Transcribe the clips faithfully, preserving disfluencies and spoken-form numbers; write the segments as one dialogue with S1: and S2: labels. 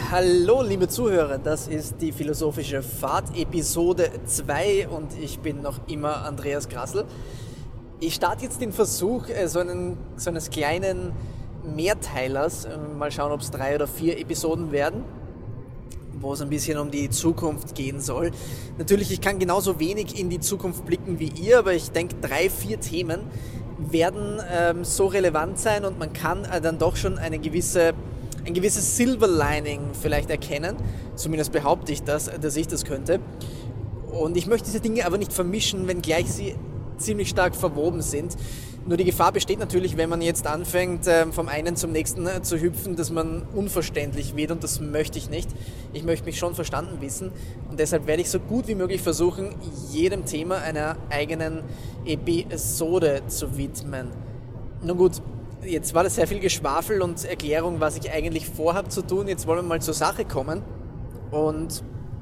S1: Hallo liebe Zuhörer, das ist die Philosophische Fahrt Episode zwei und ich bin noch immer Andreas Grassl. Ich starte jetzt den Versuch so, einen, so eines kleinen Mehrteilers, mal schauen, ob es drei oder vier Episoden werden, wo es ein bisschen um die Zukunft gehen soll. Natürlich, ich kann genauso wenig in die Zukunft blicken wie ihr, aber ich denke, drei, vier Themen werden ähm, so relevant sein und man kann äh, dann doch schon eine gewisse, ein gewisses Silver Lining vielleicht erkennen. Zumindest behaupte ich das, dass ich das könnte. Und ich möchte diese Dinge aber nicht vermischen, wenngleich sie ziemlich stark verwoben sind. Nur die Gefahr besteht natürlich, wenn man jetzt anfängt, vom einen zum nächsten zu hüpfen, dass man unverständlich wird und das möchte ich nicht. Ich möchte mich schon verstanden wissen und deshalb werde ich so gut wie möglich versuchen, jedem Thema einer eigenen Episode zu widmen. Nun gut, jetzt war das sehr viel Geschwafel und Erklärung, was ich eigentlich vorhabe zu tun. Jetzt wollen wir mal zur Sache kommen und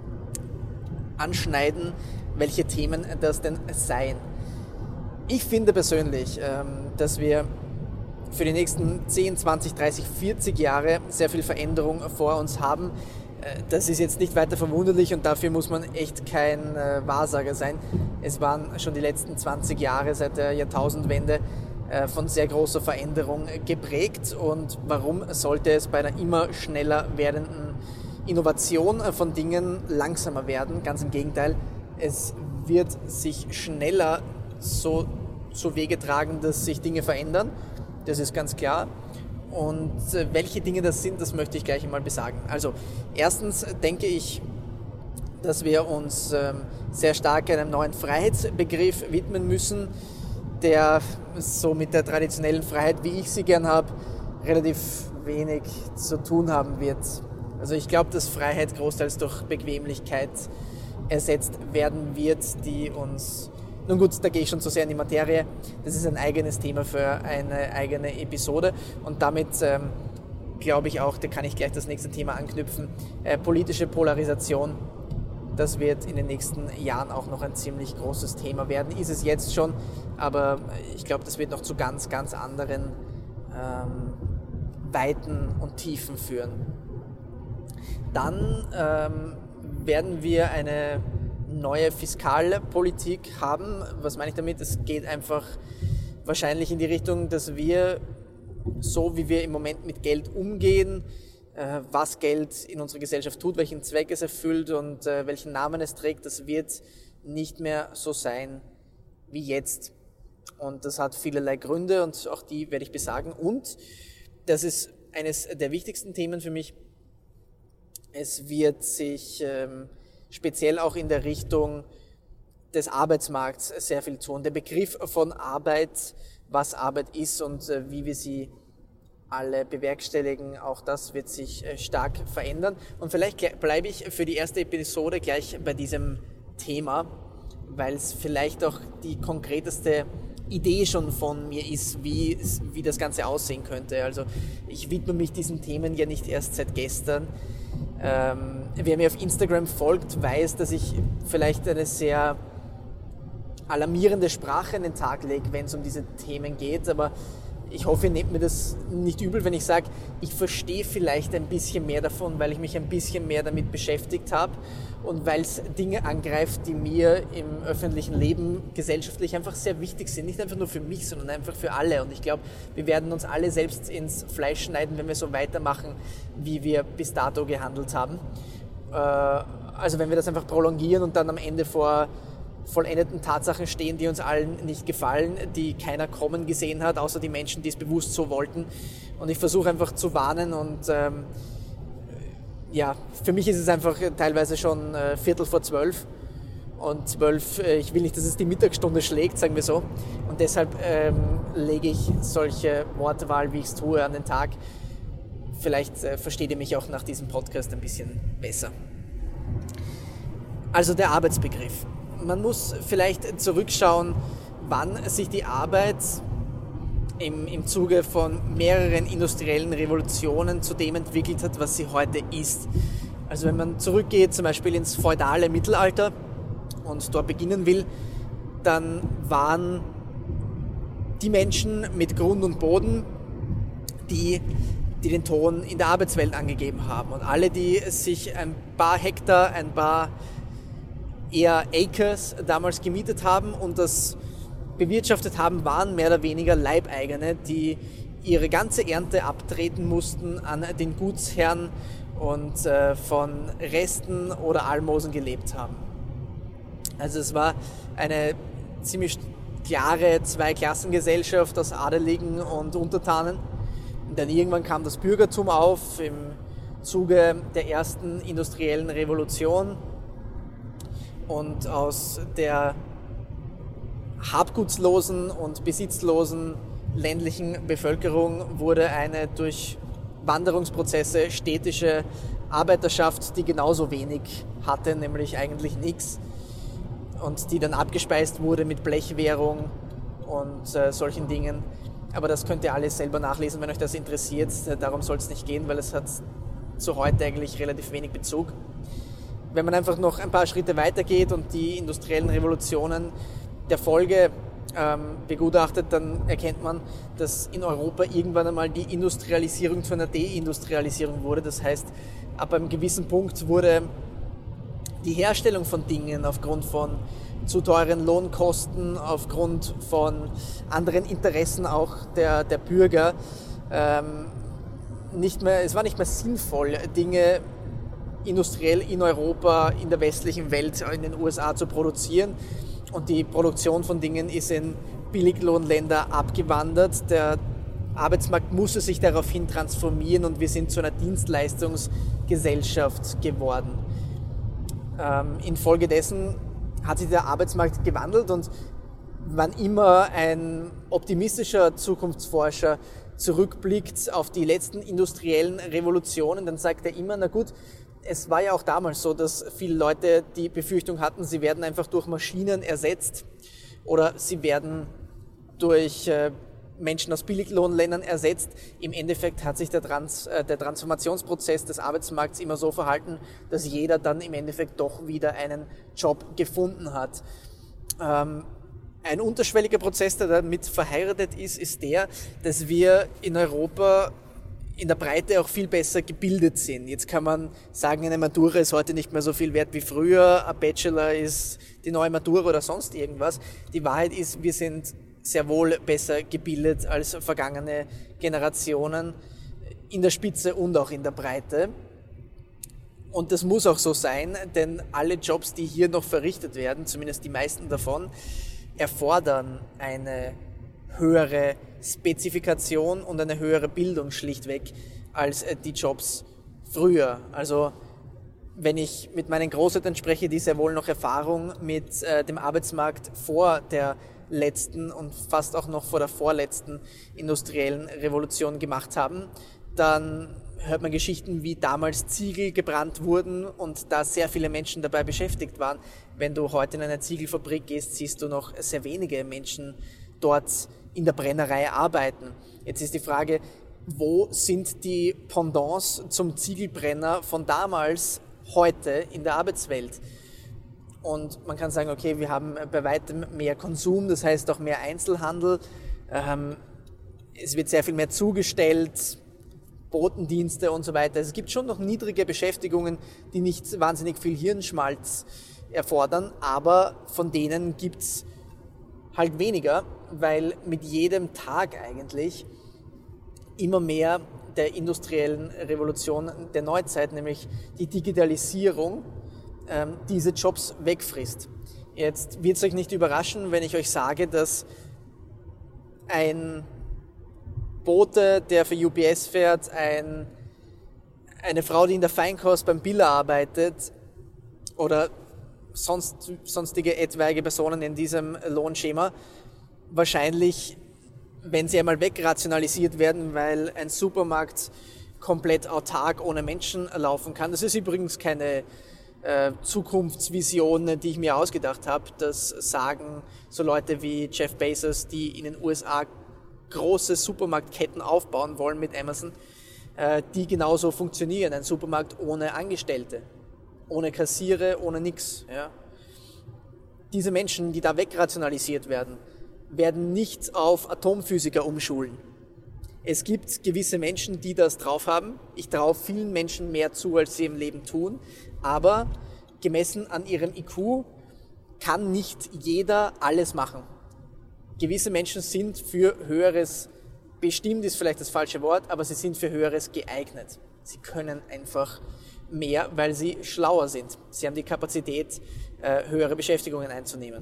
S1: anschneiden, welche Themen das denn seien. Ich finde persönlich, dass wir für die nächsten zehn, zwanzig, dreißig, vierzig Jahre sehr viel Veränderung vor uns haben. Das ist jetzt nicht weiter verwunderlich und dafür muss man echt kein Wahrsager sein. Es waren schon die letzten zwanzig Jahre seit der Jahrtausendwende von sehr großer Veränderung geprägt. Und warum sollte es bei einer immer schneller werdenden Innovation von Dingen langsamer werden? Ganz im Gegenteil, es wird sich schneller so zu Wege tragen, dass sich Dinge verändern. Das ist ganz klar. Und welche Dinge das sind, das möchte ich gleich einmal besagen. Also, erstens denke ich, dass wir uns ähm, sehr stark einem neuen Freiheitsbegriff widmen müssen, der so mit der traditionellen Freiheit, wie ich sie gern habe, relativ wenig zu tun haben wird. Also ich glaube, dass Freiheit großteils durch Bequemlichkeit ersetzt werden wird, die uns... Nun gut, da gehe ich schon zu sehr in die Materie. Das ist ein eigenes Thema für eine eigene Episode. Und damit ähm, glaube ich auch, da kann ich gleich das nächste Thema anknüpfen. Äh, politische Polarisation, das wird in den nächsten Jahren auch noch ein ziemlich großes Thema werden. Ist es jetzt schon, aber ich glaube, das wird noch zu ganz, ganz anderen ähm, Weiten und Tiefen führen. Dann ähm, werden wir eine neue Fiskalpolitik haben. Was meine ich damit? Es geht einfach wahrscheinlich in die Richtung, dass wir, so wie wir im Moment mit Geld umgehen, äh, was Geld in unserer Gesellschaft tut, welchen Zweck es erfüllt und äh, welchen Namen es trägt, das wird nicht mehr so sein wie jetzt. Und das hat vielerlei Gründe und auch die werde ich besagen. Und das ist eines der wichtigsten Themen für mich. Es wird sich ähm, speziell auch in der Richtung des Arbeitsmarkts sehr viel tun. Der Begriff von Arbeit, was Arbeit ist und äh, wie wir sie alle bewerkstelligen, auch das wird sich äh, stark verändern. Und vielleicht bleibe ich für die erste Episode gleich bei diesem Thema, weil es vielleicht auch die konkreteste Idee schon von mir ist, wie, wie das Ganze aussehen könnte. Also ich widme mich diesen Themen ja nicht erst seit gestern. Ähm, wer mir auf Instagram folgt, weiß, dass ich vielleicht eine sehr alarmierende Sprache an den Tag lege, wenn es um diese Themen geht, aber ich hoffe, ihr nehmt mir das nicht übel, wenn ich sage, ich verstehe vielleicht ein bisschen mehr davon, weil ich mich ein bisschen mehr damit beschäftigt habe und weil es Dinge angreift, die mir im öffentlichen Leben gesellschaftlich einfach sehr wichtig sind. Nicht einfach nur für mich, sondern einfach für alle. Und ich glaube, wir werden uns alle selbst ins Fleisch schneiden, wenn wir so weitermachen, wie wir bis dato gehandelt haben. Also wenn wir das einfach prolongieren und dann am Ende vor vollendeten Tatsachen stehen, die uns allen nicht gefallen, die keiner kommen gesehen hat, außer die Menschen, die es bewusst so wollten. Und ich versuche einfach zu warnen und ähm, ja, für mich ist es einfach teilweise schon äh, Viertel vor zwölf und zwölf, äh, ich will nicht, dass es die Mittagsstunde schlägt, sagen wir so. Und deshalb ähm, lege ich solche Wortwahl, wie ich es tue, an den Tag. Vielleicht äh, versteht ihr mich auch nach diesem Podcast ein bisschen besser. Also der Arbeitsbegriff. Man muss vielleicht zurückschauen, wann sich die Arbeit im, im Zuge von mehreren industriellen Revolutionen zu dem entwickelt hat, was sie heute ist. Also wenn man zurückgeht zum Beispiel ins feudale Mittelalter und dort beginnen will, dann waren die Menschen mit Grund und Boden, die die den Ton in der Arbeitswelt angegeben haben. Und alle, die sich ein paar Hektar, ein paar eher Acres damals gemietet haben und das bewirtschaftet haben, waren mehr oder weniger Leibeigene, die ihre ganze Ernte abtreten mussten an den Gutsherrn und äh, von Resten oder Almosen gelebt haben. Also es war eine ziemlich klare Zweiklassengesellschaft aus Adeligen und Untertanen. Und dann irgendwann kam das Bürgertum auf im Zuge der ersten industriellen Revolution. Und aus der habgutslosen und besitzlosen ländlichen Bevölkerung wurde eine durch Wanderungsprozesse städtische Arbeiterschaft, die genauso wenig hatte, nämlich eigentlich nichts. Und die dann abgespeist wurde mit Blechwährung und äh, solchen Dingen. Aber das könnt ihr alles selber nachlesen, wenn euch das interessiert. Darum soll es nicht gehen, weil es hat zu heute eigentlich relativ wenig Bezug. Wenn man einfach noch ein paar Schritte weitergeht und die industriellen Revolutionen der Folge ähm, begutachtet, dann erkennt man, dass in Europa irgendwann einmal die Industrialisierung zu einer Deindustrialisierung wurde. Das heißt, ab einem gewissen Punkt wurde die Herstellung von Dingen aufgrund von zu teuren Lohnkosten, aufgrund von anderen Interessen auch der, der Bürger, ähm, nicht mehr, es war nicht mehr sinnvoll, Dinge industriell in Europa, in der westlichen Welt, in den U S A zu produzieren. Und die Produktion von Dingen ist in Billiglohnländer abgewandert. Der Arbeitsmarkt musste sich daraufhin transformieren und wir sind zu einer Dienstleistungsgesellschaft geworden. Ähm, infolgedessen hat sich der Arbeitsmarkt gewandelt und wann immer ein optimistischer Zukunftsforscher zurückblickt auf die letzten industriellen Revolutionen, dann sagt er immer, na gut, es war ja auch damals so, dass viele Leute die Befürchtung hatten, sie werden einfach durch Maschinen ersetzt oder sie werden durch äh, Menschen aus Billiglohnländern ersetzt. Im Endeffekt hat sich der, Trans, äh, der Transformationsprozess des Arbeitsmarkts immer so verhalten, dass jeder dann im Endeffekt doch wieder einen Job gefunden hat. Ähm, ein unterschwelliger Prozess, der damit verheiratet ist, ist der, dass wir in Europa in der Breite auch viel besser gebildet sind. Jetzt kann man sagen, eine Matura ist heute nicht mehr so viel wert wie früher, ein Bachelor ist die neue Matura oder sonst irgendwas. Die Wahrheit ist, wir sind sehr wohl besser gebildet als vergangene Generationen in der Spitze und auch in der Breite. Und das muss auch so sein, denn alle Jobs, die hier noch verrichtet werden, zumindest die meisten davon, erfordern eine höhere Spezifikation und eine höhere Bildung schlichtweg als die Jobs früher. Also wenn ich mit meinen Großeltern spreche, die sehr wohl noch Erfahrung mit äh, dem Arbeitsmarkt vor der letzten und fast auch noch vor der vorletzten industriellen Revolution gemacht haben, dann hört man Geschichten, wie damals Ziegel gebrannt wurden und da sehr viele Menschen dabei beschäftigt waren. Wenn du heute in eine Ziegelfabrik gehst, siehst du noch sehr wenige Menschen dort in der Brennerei arbeiten. Jetzt ist die Frage, wo sind die Pendants zum Ziegelbrenner von damals heute in der Arbeitswelt? Und man kann sagen, okay, wir haben bei weitem mehr Konsum, das heißt auch mehr Einzelhandel. Ähm, es wird sehr viel mehr zugestellt, Botendienste und so weiter. Es gibt schon noch niedrige Beschäftigungen, die nicht wahnsinnig viel Hirnschmalz erfordern, aber von denen gibt's halt weniger, weil mit jedem Tag eigentlich immer mehr der industriellen Revolution der Neuzeit, nämlich die Digitalisierung, ähm, diese Jobs wegfrisst. Jetzt wird es euch nicht überraschen, wenn ich euch sage, dass ein Bote, der für U P S fährt, ein, eine Frau, die in der Feinkost beim Biller arbeitet oder sonst, sonstige etwaige Personen in diesem Lohnschema wahrscheinlich, wenn sie einmal wegrationalisiert werden, weil ein Supermarkt komplett autark ohne Menschen laufen kann. Das ist übrigens keine äh, Zukunftsvision, die ich mir ausgedacht habe. Das sagen so Leute wie Jeff Bezos, die in den U S A große Supermarktketten aufbauen wollen mit Amazon, äh, die genauso funktionieren. Ein Supermarkt ohne Angestellte, ohne Kassiere, ohne nix. Ja. Diese Menschen, die da wegrationalisiert werden, werden nicht auf Atomphysiker umschulen. Es gibt gewisse Menschen, die das drauf haben. Ich traue vielen Menschen mehr zu, als sie im Leben tun. Aber gemessen an ihrem I Q kann nicht jeder alles machen. Gewisse Menschen sind für Höheres, bestimmt ist vielleicht das falsche Wort, aber sie sind für Höheres geeignet. Sie können einfach mehr, weil sie schlauer sind. Sie haben die Kapazität, höhere Beschäftigungen einzunehmen.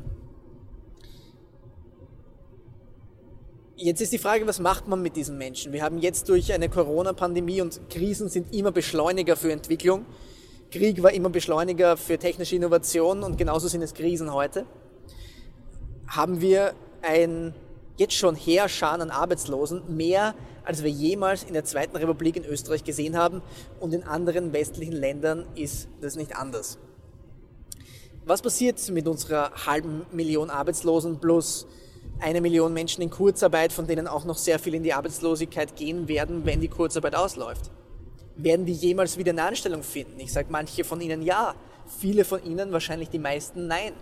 S1: Jetzt ist die Frage, was macht man mit diesen Menschen? Wir haben jetzt durch eine Corona-Pandemie und Krisen sind immer Beschleuniger für Entwicklung. Krieg war immer Beschleuniger für technische Innovation und genauso sind es Krisen heute. Haben wir ein jetzt schon Heerscharen an Arbeitslosen, mehr als wir jemals in der Zweiten Republik in Österreich gesehen haben und in anderen westlichen Ländern ist das nicht anders. Was passiert mit unserer halben Million Arbeitslosen plus eine Million Menschen in Kurzarbeit, von denen auch noch sehr viel in die Arbeitslosigkeit gehen werden, wenn die Kurzarbeit ausläuft? Werden die jemals wieder eine Anstellung finden? Ich sage manche von ihnen ja, viele von ihnen, wahrscheinlich die meisten, nein.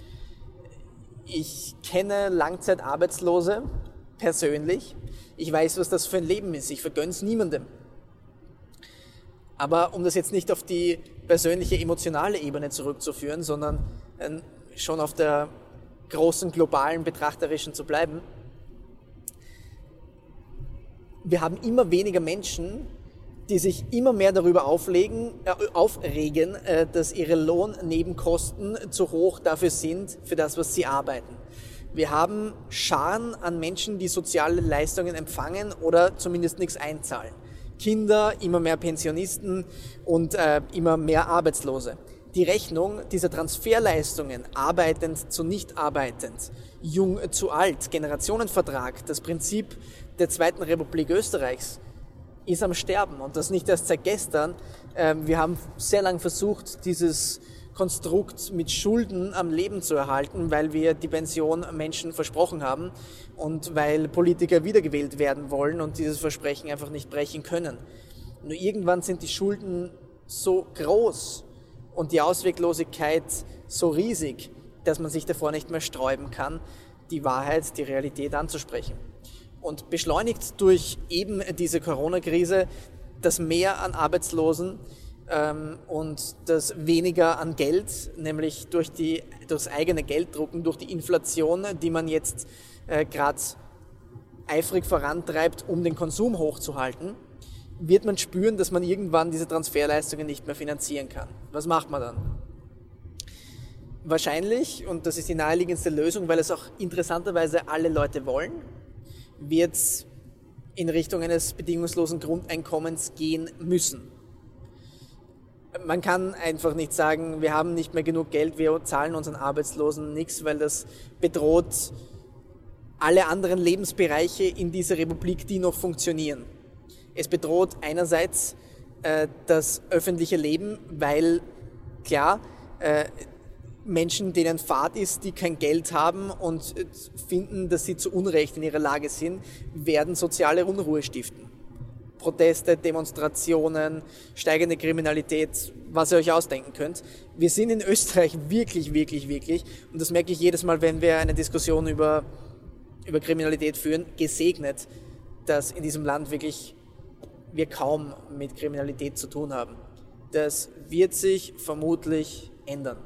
S1: Ich kenne Langzeitarbeitslose persönlich. Ich weiß, was das für ein Leben ist. Ich vergönne es niemandem. Aber um das jetzt nicht auf die persönliche, emotionale Ebene zurückzuführen, sondern schon auf der großen, globalen, betrachterischen zu bleiben. Wir haben immer weniger Menschen, die sich immer mehr darüber auflegen, äh, aufregen, äh, dass ihre Lohnnebenkosten zu hoch dafür sind, für das, was sie arbeiten. Wir haben Scharen an Menschen, die soziale Leistungen empfangen oder zumindest nichts einzahlen. Kinder, immer mehr Pensionisten und äh, immer mehr Arbeitslose. Die Rechnung dieser Transferleistungen, arbeitend zu nicht arbeitend, jung zu alt, Generationenvertrag, das Prinzip der Zweiten Republik Österreichs, ist am Sterben und das nicht erst seit gestern. Wir haben sehr lange versucht, dieses Konstrukt mit Schulden am Leben zu erhalten, weil wir die Pension Menschen versprochen haben und weil Politiker wiedergewählt werden wollen und dieses Versprechen einfach nicht brechen können. Nur irgendwann sind die Schulden so groß und die Ausweglosigkeit so riesig, dass man sich davor nicht mehr sträuben kann, die Wahrheit, die Realität anzusprechen. Und beschleunigt durch eben diese Corona-Krise das Mehr an Arbeitslosen ähm, und das Weniger an Geld, nämlich durch, die, durch das eigene Gelddrucken, durch die Inflation, die man jetzt äh, gerade eifrig vorantreibt, um den Konsum hochzuhalten, wird man spüren, dass man irgendwann diese Transferleistungen nicht mehr finanzieren kann. Was macht man dann? Wahrscheinlich, und das ist die naheliegendste Lösung, weil es auch interessanterweise alle Leute wollen, wird es in Richtung eines bedingungslosen Grundeinkommens gehen müssen. Man kann einfach nicht sagen, wir haben nicht mehr genug Geld, wir zahlen unseren Arbeitslosen nichts, weil das bedroht alle anderen Lebensbereiche in dieser Republik, die noch funktionieren. Es bedroht einerseits äh, das öffentliche Leben, weil klar, äh, Menschen, denen Fahrt ist, die kein Geld haben und finden, dass sie zu Unrecht in ihrer Lage sind, werden soziale Unruhe stiften. Proteste, Demonstrationen, steigende Kriminalität, was ihr euch ausdenken könnt. Wir sind in Österreich wirklich, wirklich, wirklich, und das merke ich jedes Mal, wenn wir eine Diskussion über, über Kriminalität führen, gesegnet, dass in diesem Land wirklich wir kaum mit Kriminalität zu tun haben. Das wird sich vermutlich ändern.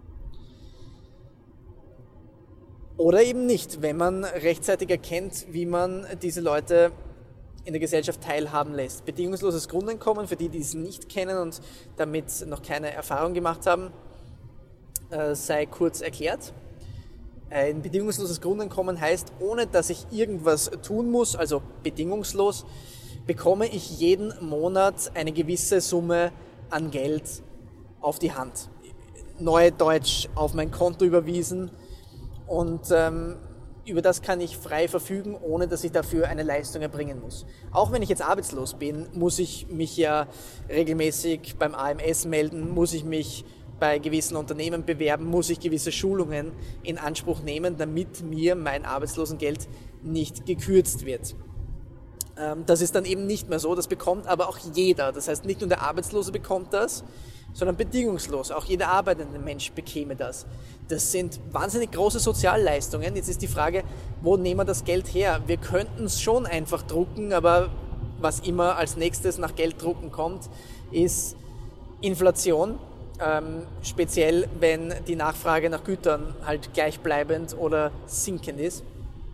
S1: Oder eben nicht, wenn man rechtzeitig erkennt, wie man diese Leute in der Gesellschaft teilhaben lässt. Bedingungsloses Grundeinkommen, für die, die es nicht kennen und damit noch keine Erfahrung gemacht haben, sei kurz erklärt. Ein bedingungsloses Grundeinkommen heißt, ohne dass ich irgendwas tun muss, also bedingungslos, bekomme ich jeden Monat eine gewisse Summe an Geld auf die Hand. Neudeutsch auf mein Konto überwiesen und ähm, über das kann ich frei verfügen, ohne dass ich dafür eine Leistung erbringen muss. Auch wenn ich jetzt arbeitslos bin, muss ich mich ja regelmäßig beim A M S melden, muss ich mich bei gewissen Unternehmen bewerben, muss ich gewisse Schulungen in Anspruch nehmen, damit mir mein Arbeitslosengeld nicht gekürzt wird. Das ist dann eben nicht mehr so, das bekommt aber auch jeder. Das heißt, nicht nur der Arbeitslose bekommt das, sondern bedingungslos. Auch jeder arbeitende Mensch bekäme das. Das sind wahnsinnig große Sozialleistungen. Jetzt ist die Frage, wo nehmen wir das Geld her? Wir könnten es schon einfach drucken, aber was immer als nächstes nach Gelddrucken kommt, ist Inflation. Ähm, speziell, wenn die Nachfrage nach Gütern halt gleichbleibend oder sinkend ist.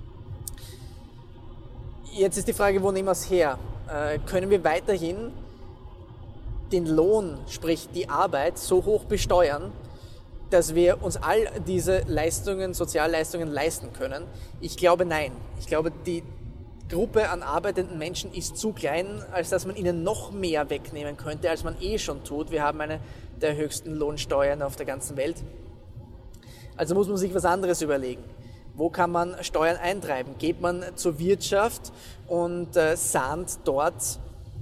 S1: Jetzt ist die Frage, wo nehmen wir es her? Äh, können wir weiterhin den Lohn, sprich die Arbeit, so hoch besteuern, dass wir uns all diese Leistungen, Sozialleistungen leisten können? Ich glaube nein. Ich glaube, die Gruppe an arbeitenden Menschen ist zu klein, als dass man ihnen noch mehr wegnehmen könnte, als man eh schon tut. Wir haben eine der höchsten Lohnsteuern auf der ganzen Welt. Also muss man sich was anderes überlegen. Wo kann man Steuern eintreiben? Geht man zur Wirtschaft und äh, sahnt dort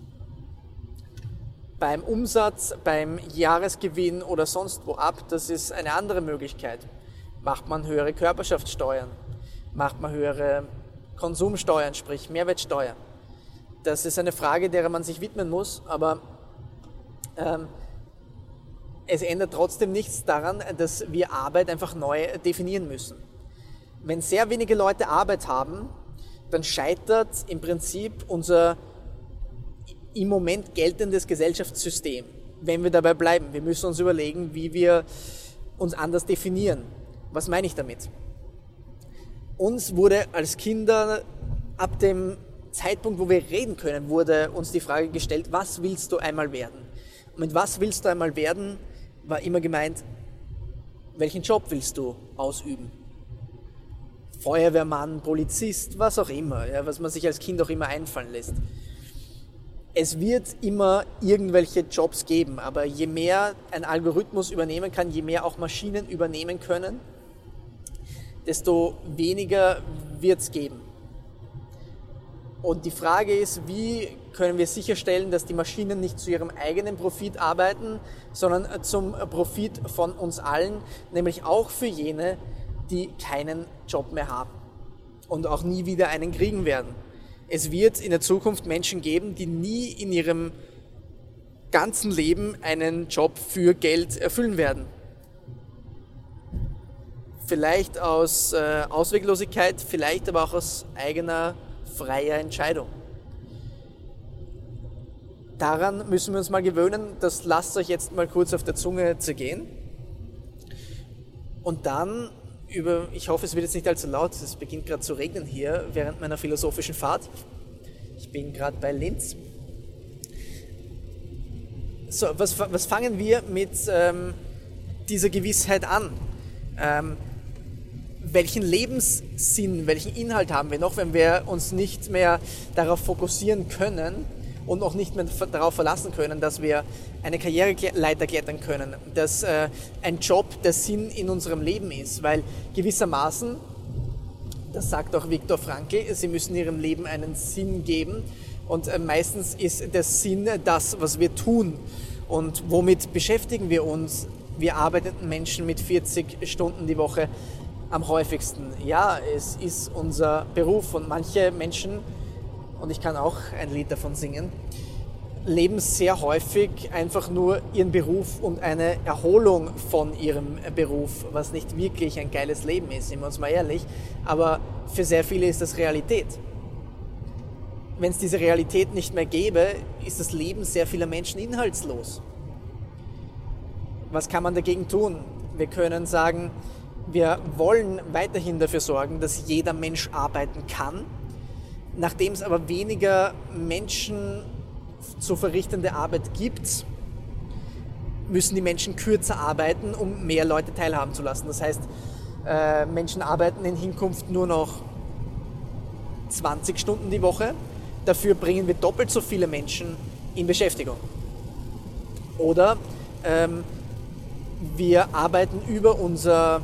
S1: beim Umsatz, beim Jahresgewinn oder sonst wo ab? Das ist eine andere Möglichkeit. Macht man höhere Körperschaftssteuern? Macht man höhere Konsumsteuern, sprich Mehrwertsteuer? Das ist eine Frage, derer man sich widmen muss, aber ähm, es ändert trotzdem nichts daran, dass wir Arbeit einfach neu definieren müssen. Wenn sehr wenige Leute Arbeit haben, dann scheitert im Prinzip unser im Moment geltendes Gesellschaftssystem. Wenn wir dabei bleiben, wir müssen uns überlegen, wie wir uns anders definieren. Was meine ich damit? Uns wurde als Kinder ab dem Zeitpunkt, wo wir reden können, wurde uns die Frage gestellt, was willst du einmal werden? Und mit was willst du einmal werden, war immer gemeint, welchen Job willst du ausüben? Feuerwehrmann, Polizist, was auch immer, ja, was man sich als Kind auch immer einfallen lässt. Es wird immer irgendwelche Jobs geben, aber je mehr ein Algorithmus übernehmen kann, je mehr auch Maschinen übernehmen können, desto weniger wird es geben. Und die Frage ist, wie können wir sicherstellen, dass die Maschinen nicht zu ihrem eigenen Profit arbeiten, sondern zum Profit von uns allen, nämlich auch für jene, die keinen Job mehr haben und auch nie wieder einen kriegen werden. Es wird in der Zukunft Menschen geben, die nie in ihrem ganzen Leben einen Job für Geld erfüllen werden. Vielleicht aus äh, Ausweglosigkeit, vielleicht aber auch aus eigener freier Entscheidung. Daran müssen wir uns mal gewöhnen, das lasst euch jetzt mal kurz auf der Zunge zergehen. Und dann über, ich hoffe, es wird jetzt nicht allzu laut, es beginnt gerade zu regnen hier während meiner philosophischen Fahrt. Ich bin gerade bei Linz. So, was, was fangen wir mit ähm, dieser Gewissheit an? Ähm, welchen Lebenssinn, welchen Inhalt haben wir noch, wenn wir uns nicht mehr darauf fokussieren können und auch nicht mehr darauf verlassen können, dass wir eine Karriereleiter klettern können, dass äh, ein Job der Sinn in unserem Leben ist, weil gewissermaßen, das sagt auch Viktor Frankl, sie müssen ihrem Leben einen Sinn geben und äh, meistens ist der Sinn das, was wir tun. Und womit beschäftigen wir uns, wir arbeitenden Menschen mit vierzig Stunden die Woche am häufigsten? Ja, es ist unser Beruf und manche Menschen, und ich kann auch ein Lied davon singen, leben sehr häufig einfach nur ihren Beruf und eine Erholung von ihrem Beruf, was nicht wirklich ein geiles Leben ist, sind wir uns mal ehrlich, aber für sehr viele ist das Realität. Wenn es diese Realität nicht mehr gäbe, ist das Leben sehr vieler Menschen inhaltslos. Was kann man dagegen tun? Wir können sagen, wir wollen weiterhin dafür sorgen, dass jeder Mensch arbeiten kann. Nachdem es aber weniger Menschen zu verrichtende Arbeit gibt, müssen die Menschen kürzer arbeiten, um mehr Leute teilhaben zu lassen. Das heißt, äh, Menschen arbeiten in Hinkunft nur noch zwanzig Stunden die Woche. Dafür bringen wir doppelt so viele Menschen in Beschäftigung. Oder ähm, wir arbeiten über unser,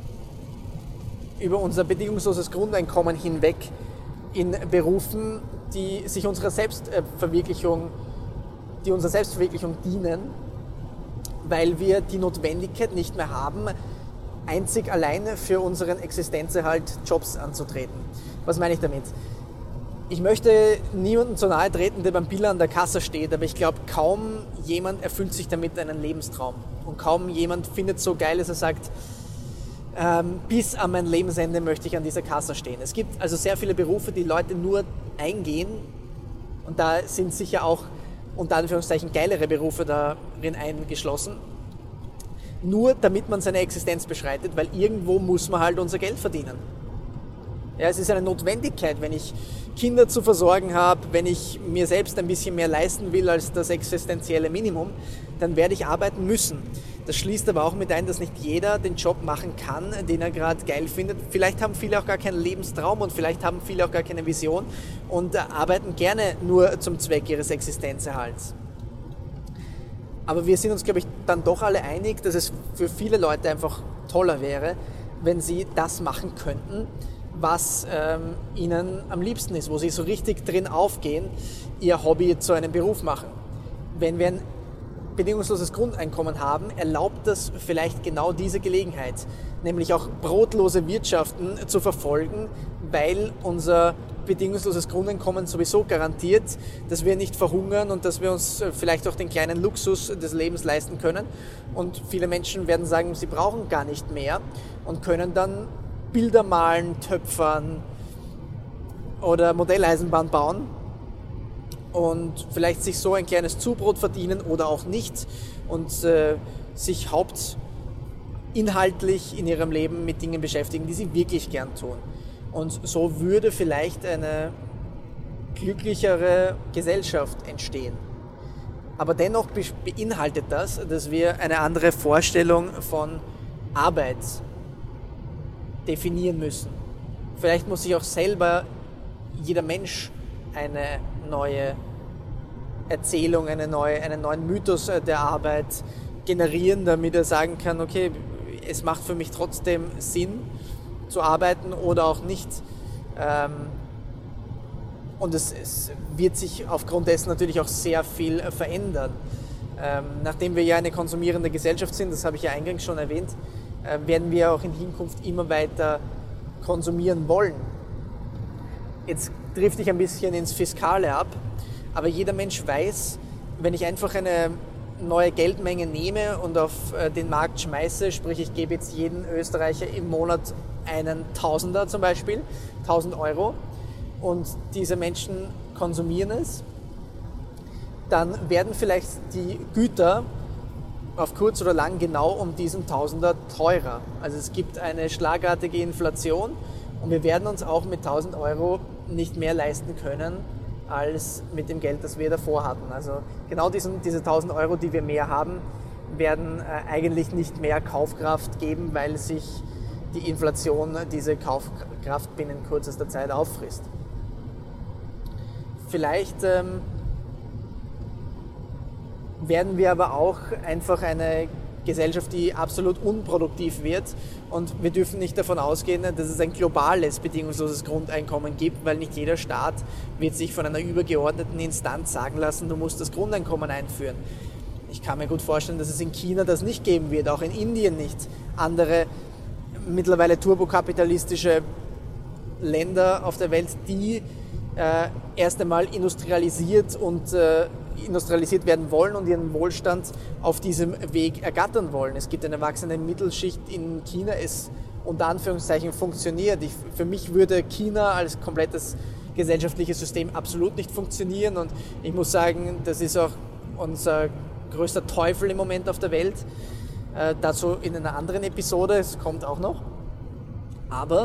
S1: über unser bedingungsloses Grundeinkommen hinweg in Berufen, die sich unserer Selbstverwirklichung, die unserer Selbstverwirklichung dienen, weil wir die Notwendigkeit nicht mehr haben, einzig alleine für unseren Existenzerhalt Jobs anzutreten. Was meine ich damit? Ich möchte niemandem zu nahe treten, der beim Biller an der Kasse steht, aber ich glaube, kaum jemand erfüllt sich damit einen Lebenstraum. Und kaum jemand findet so geil, dass er sagt, ähm, bis an mein Lebensende möchte ich an dieser Kasse stehen. Es gibt also sehr viele Berufe, die Leute nur eingehen, und da sind sicher auch unter Anführungszeichen geilere Berufe darin eingeschlossen, nur damit man seine Existenz beschreitet, weil irgendwo muss man halt unser Geld verdienen. Ja, es ist eine Notwendigkeit, wenn ich Kinder zu versorgen habe, wenn ich mir selbst ein bisschen mehr leisten will als das existenzielle Minimum, dann werde ich arbeiten müssen. Das schließt aber auch mit ein, dass nicht jeder den Job machen kann, den er gerade geil findet. Vielleicht haben viele auch gar keinen Lebenstraum und vielleicht haben viele auch gar keine Vision und arbeiten gerne nur zum Zweck ihres Existenzerhalts. Aber wir sind uns, glaube ich, dann doch alle einig, dass es für viele Leute einfach toller wäre, wenn sie das machen könnten, was ähm, ihnen am liebsten ist, wo sie so richtig drin aufgehen, ihr Hobby zu einem Beruf machen. Wenn wir ein bedingungsloses Grundeinkommen haben, erlaubt das vielleicht genau diese Gelegenheit, nämlich auch brotlose Wirtschaften zu verfolgen, weil unser bedingungsloses Grundeinkommen sowieso garantiert, dass wir nicht verhungern und dass wir uns vielleicht auch den kleinen Luxus des Lebens leisten können. Und viele Menschen werden sagen, sie brauchen gar nicht mehr und können dann Bilder malen, töpfern oder Modelleisenbahn bauen und vielleicht sich so ein kleines Zubrot verdienen oder auch nicht und äh, sich hauptinhaltlich in ihrem Leben mit Dingen beschäftigen, die sie wirklich gern tun. Und so würde vielleicht eine glücklichere Gesellschaft entstehen. Aber dennoch beinhaltet das, dass wir eine andere Vorstellung von Arbeit definieren müssen. Vielleicht muss sich auch selber jeder Mensch eine neue Erzählung, eine neue, einen neuen Mythos der Arbeit generieren, damit er sagen kann, okay, es macht für mich trotzdem Sinn zu arbeiten oder auch nicht. Und es, es wird sich aufgrund dessen natürlich auch sehr viel verändern. Nachdem wir ja eine konsumierende Gesellschaft sind, das habe ich ja eingangs schon erwähnt, werden wir auch in Hinkunft immer weiter konsumieren wollen. Jetzt drifte ich ein bisschen ins Fiskale ab, aber jeder Mensch weiß, wenn ich einfach eine neue Geldmenge nehme und auf den Markt schmeiße, sprich ich gebe jetzt jeden Österreicher im Monat einen Tausender zum Beispiel, tausend Euro, und diese Menschen konsumieren es, dann werden vielleicht die Güter auf kurz oder lang genau um diesen Tausender teurer. Also es gibt eine schlagartige Inflation und wir werden uns auch mit tausend Euro nicht mehr leisten können als mit dem Geld, das wir davor hatten. Also genau diesen, diese tausend Euro, die wir mehr haben, werden äh, eigentlich nicht mehr Kaufkraft geben, weil sich die Inflation diese Kaufkraft binnen kürzester Zeit auffrisst. Vielleicht ähm, werden wir aber auch einfach eine Gesellschaft, die absolut unproduktiv wird, und wir dürfen nicht davon ausgehen, dass es ein globales bedingungsloses Grundeinkommen gibt, weil nicht jeder Staat wird sich von einer übergeordneten Instanz sagen lassen, du musst das Grundeinkommen einführen. Ich kann mir gut vorstellen, dass es in China das nicht geben wird, auch in Indien nicht. Andere mittlerweile turbokapitalistische Länder auf der Welt, die äh, erst einmal industrialisiert und äh, industrialisiert werden wollen und ihren Wohlstand auf diesem Weg ergattern wollen. Es gibt eine wachsende Mittelschicht in China, es unter Anführungszeichen funktioniert. Ich, für mich würde China als komplettes gesellschaftliches System absolut nicht funktionieren, und ich muss sagen, das ist auch unser größter Teufel im Moment auf der Welt. Äh, dazu in einer anderen Episode, es kommt auch noch. Aber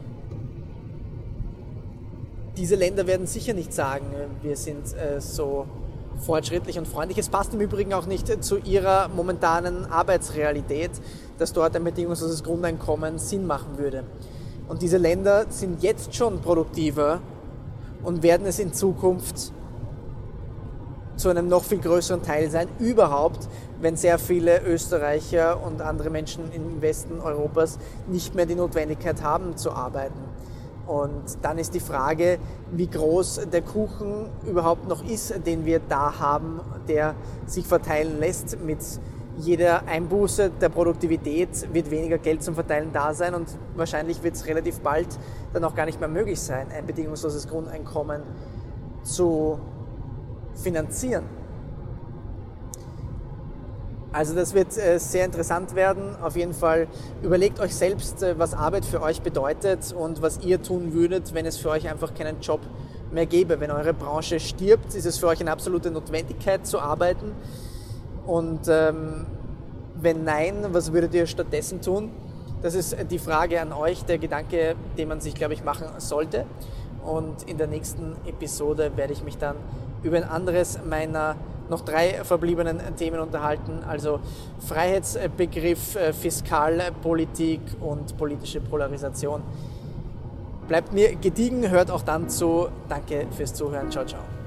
S1: diese Länder werden sicher nicht sagen, wir sind äh, so fortschrittlich und freundlich. Es passt im Übrigen auch nicht zu ihrer momentanen Arbeitsrealität, dass dort ein bedingungsloses Grundeinkommen Sinn machen würde. Und diese Länder sind jetzt schon produktiver und werden es in Zukunft zu einem noch viel größeren Teil sein, überhaupt, wenn sehr viele Österreicher und andere Menschen im Westen Europas nicht mehr die Notwendigkeit haben zu arbeiten. Und dann ist die Frage, wie groß der Kuchen überhaupt noch ist, den wir da haben, der sich verteilen lässt mit jeder Einbuße der Produktivität wird weniger Geld zum Verteilen da sein und wahrscheinlich wird es relativ bald dann auch gar nicht mehr möglich sein, ein bedingungsloses Grundeinkommen zu finanzieren. Also das wird äh, sehr interessant werden. Auf jeden Fall überlegt euch selbst, äh, was Arbeit für euch bedeutet und was ihr tun würdet, wenn es für euch einfach keinen Job mehr gäbe. Wenn eure Branche stirbt, ist es für euch eine absolute Notwendigkeit zu arbeiten. Und ähm, wenn nein, was würdet ihr stattdessen tun? Das ist die Frage an euch, der Gedanke, den man sich, glaube ich, machen sollte. Und in der nächsten Episode werde ich mich dann über ein anderes meiner noch drei verbliebenen Themen unterhalten, also Freiheitsbegriff, Fiskalpolitik und politische Polarisation. Bleibt mir gediegen, hört auch dann zu. Danke fürs Zuhören. Ciao, ciao.